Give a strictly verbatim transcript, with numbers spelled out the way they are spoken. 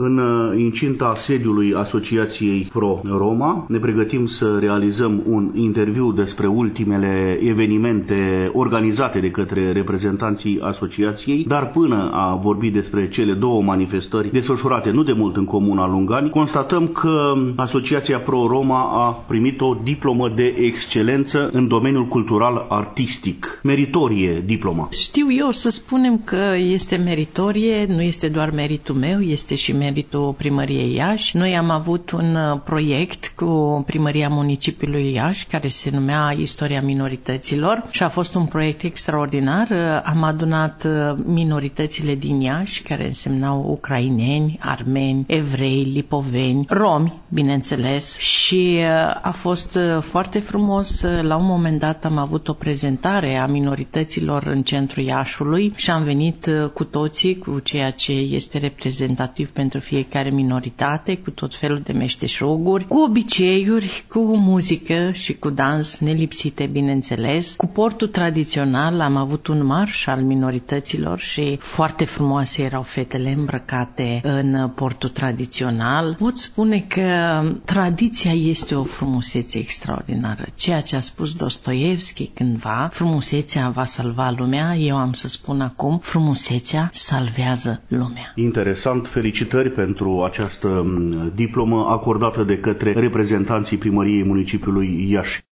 În incinta sediului Asociației Pro-Roma ne pregătim să realizăm un interviu despre ultimele evenimente organizate de către reprezentanții asociației, dar până a vorbi despre cele două manifestări desfășurate nu de mult în Comuna Lungani, constatăm că Asociația Pro-Roma a primit o diplomă de excelență în domeniul cultural-artistic. Meritorie diploma. Știu eu să spunem că este meritorie, nu este doar meritul meu, este și meritul Primăriei Iași. Noi am avut un proiect cu Primăria Municipiului Iași care se numea Istoria minorităților și a fost un proiect extraordinar. Am adunat minoritățile din Iași, care însemnau ucraineni, armeni, evrei, lipoveni, romi, bineînțeles, și a fost foarte frumos. La un moment dat am avut o prezentare a minorităților în centrul Iașului și am venit cu toții cu ceea ce este reprezentativ pentru fiecare minoritate, cu tot felul de meșteșuguri, cu obiceiuri, cu muzică și cu dans nelipsite, bineînțeles. Cu portul tradițional am avut un marș al minorităților și foarte frumoase erau fetele îmbrăcate în portul tradițional. Pot spune că tradiția este o frumusețe extraordinară. Ceea ce a spus Dostoievski cândva, frumusețea va salva lumea, eu am să spun acum, frumusețea salvează lumea. Interesant, felicitări pentru această diplomă acordată de către reprezentanții Primăriei Municipiului Iași.